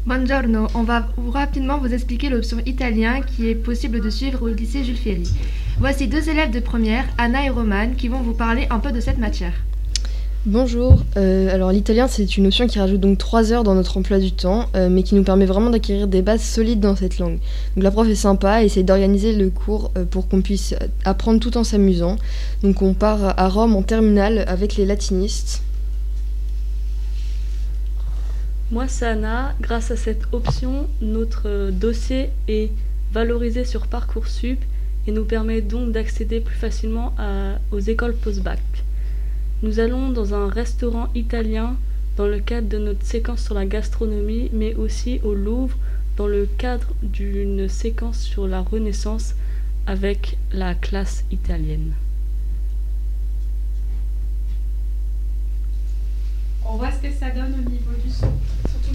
Buongiorno, on va rapidement vous expliquer l'option italien qui est possible de suivre au lycée Jules Ferry. Voici deux élèves de première, Anna et Romane, qui vont vous parler un peu de cette matière. Bonjour, alors l'italien c'est une option qui rajoute donc 3 heures dans notre emploi du temps, mais qui nous permet vraiment d'acquérir des bases solides dans cette langue. Donc la prof est sympa, elle essaye d'organiser le cours pour qu'on puisse apprendre tout en s'amusant. Donc on part à Rome en terminale avec les latinistes. Moi, c'est Anna. Grâce à cette option, notre dossier est valorisé sur Parcoursup et nous permet donc d'accéder plus facilement aux écoles post-bac. Nous allons dans un restaurant italien dans le cadre de notre séquence sur la gastronomie, mais aussi au Louvre dans le cadre d'une séquence sur la Renaissance avec la classe italienne. On voit ce que ça donne au niveau du son.